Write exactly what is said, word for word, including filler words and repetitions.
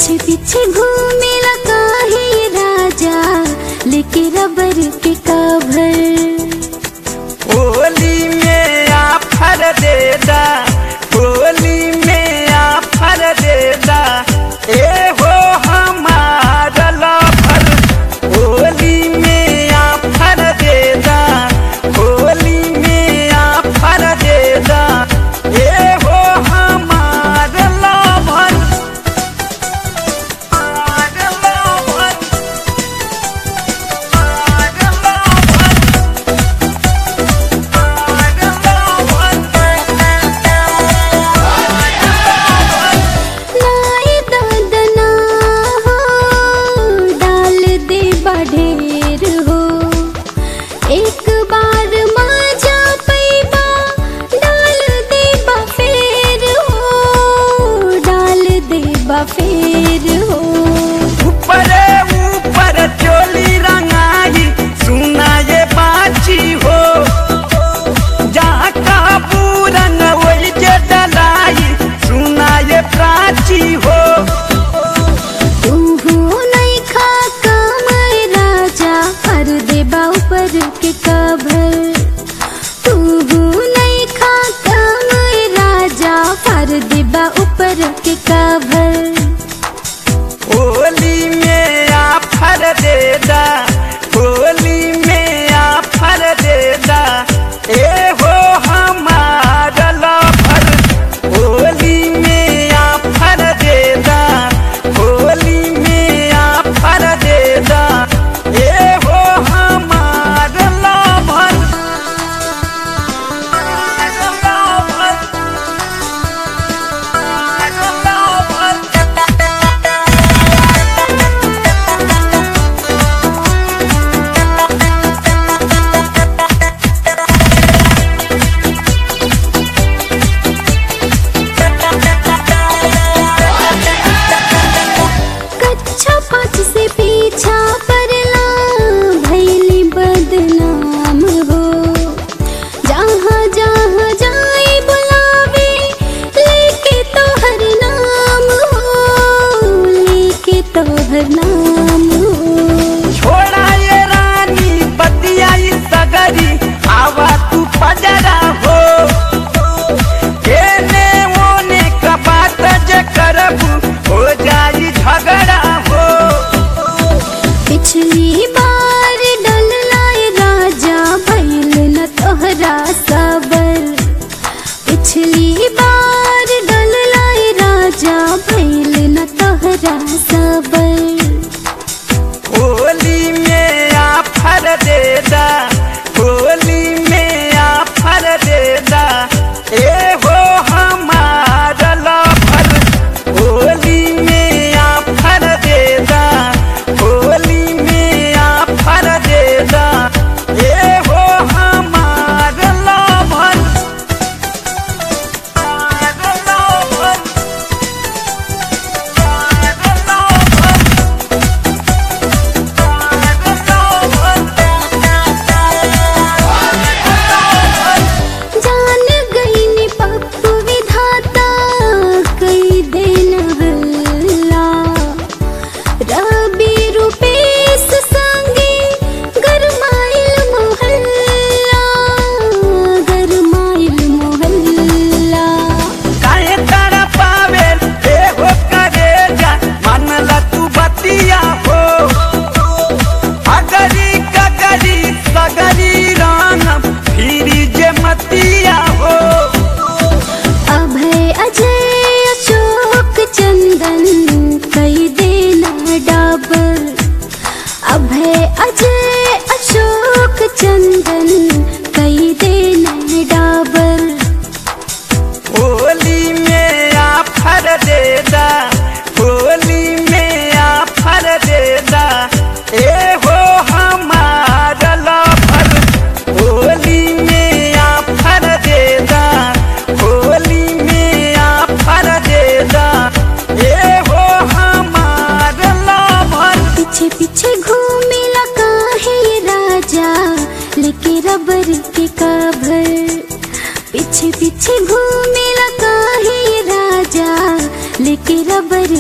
पीछे पीछे घूमे लगा है ये राजा लेके रबर के कवर। होली में आफर देदा, होली में आफर देदा, ए हो हमारा लवर। होली में आफर देदा, होली में आफर देदा, ए हो हमारा लवर। हमारा लवर, हमारा लवर। नाई दादना हो डाल दे बढ़ेर हो, एक बार माजा पैबा डाल दे बफेर हो, डाल दे बफेर हो। ऊपर ऊपर चोली रंगाई सुना ये बाची हो, जहाँ काबू रंग वही जे डलाई सुना ये प्राची हो। तू नहीं खा कमाए राजा हर देबा ऊपर के कवर। तू नहीं खा कमाए राजा हर देबा ऊपर के कवर। होली में आफर देदा, होली में आफर देदा, ए हो हमारा लवर। होली में आफर देदा, होली में आफर देदा, ए हो हमारा लवर। हमारा लवर, हमारा लवर। कच्चा पाँच से पीछा परला भैली बदनाम हो, जहाँ जहाँ जाए बुलावे लेके तो हर नाम हो, लेके तो हर नाम हो। छोड़ा ये रानी बतियाई सगरी आवा तू पजरा हो, केने ओने का बात जे करबू हो जाई झगड़ा हो। पिछली बार डललाए राजा भैल न तोहरा सबर। पिछली बार डललाए राजा भैल न तोहरा सबर। होली में आफर देदा, होली में आफर देदा, ए हो हमारा लवर। होली में आफर देदा, होली में आफर देदा, ए हो हमारा लवर। हमारा लवर, हमारा लवर। जान गई नि पप्पू विधाता कई दिन हल्ला, रवि रूपेश संगे गरमाइल मोहल्ला, गरमाइल मोहल्ला। काहे तारा पावे ए हो करेजा मनला तू बतिया हो, अगरी कगरी सगरी रानम फिरी जे मतिया हो। अभय अजय अशोक चंदन कई देना डाबर। अभय अजय अशोक चंदन कई देना डाबर। होली में आफर देदा, होली में आफर देदा, ए हो हमारा लवर। होली में आफर देदा, होली में आफर देदा, ए हो हमारा लवर। पीछे पीछे घूमे लगा है ये राजा लेके रबर के कवर। पीछे पीछे घूमे लगा है ये राजा लेके रबर